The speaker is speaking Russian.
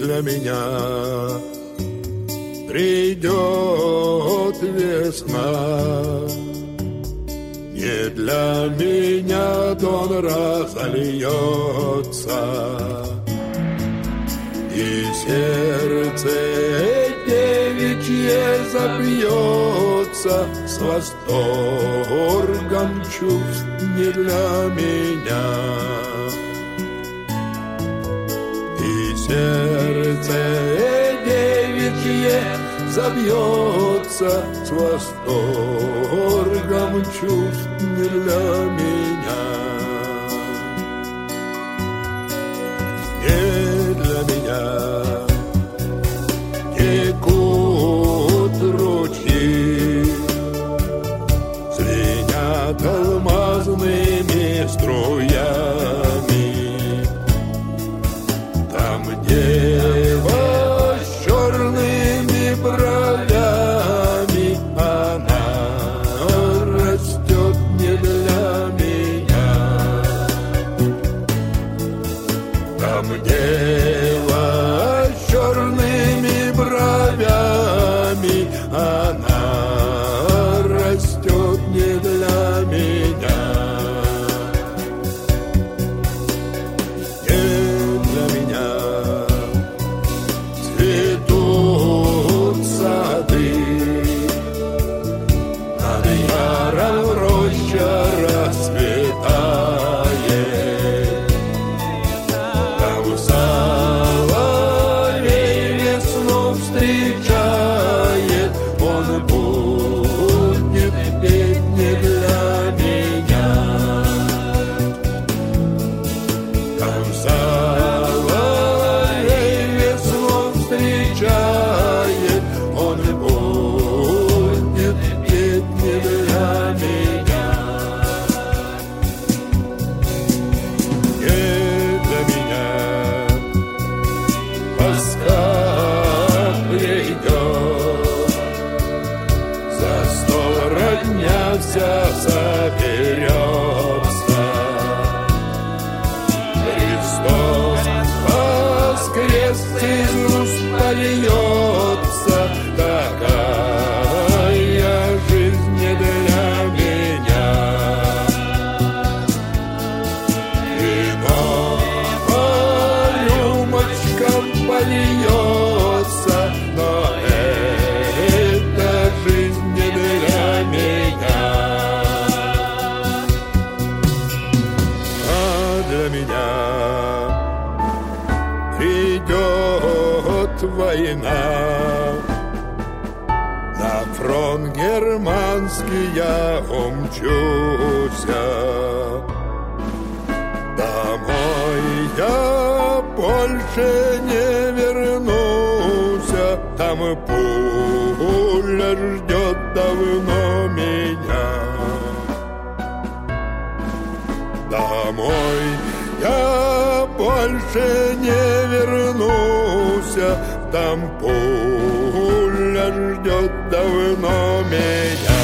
для меня придет весна. Не для меня дон разольется, и сердце девичье забьется с восторгом чувств не для меня. И сердце девичье забьется с восторгом чувств не для меня. Не для меня текут ручьи, звенят алмазными струями. Там дева с черными бровями, она растет не для меня. Там дева с черными бровями, она растет не для меня. Не для меня цветут сады, над яром роща расцветает. Там соловей весну встречает, он будет петь не для меня. Там соловей весну встречает, он будет петь не для меня. Не для меня тоска придет, за стол родня вся соберется. Христос воскрес, Иисус польется, такая жизнь не для меня. Вино по рюмочкам польется, но эта жизнь не для меня. А для меня придет война, на фронт германский я умчуся. Домой я больше не вернуся, там пуля ждет давно меня. Домой я больше не вернуся, там пуля ждет давно меня.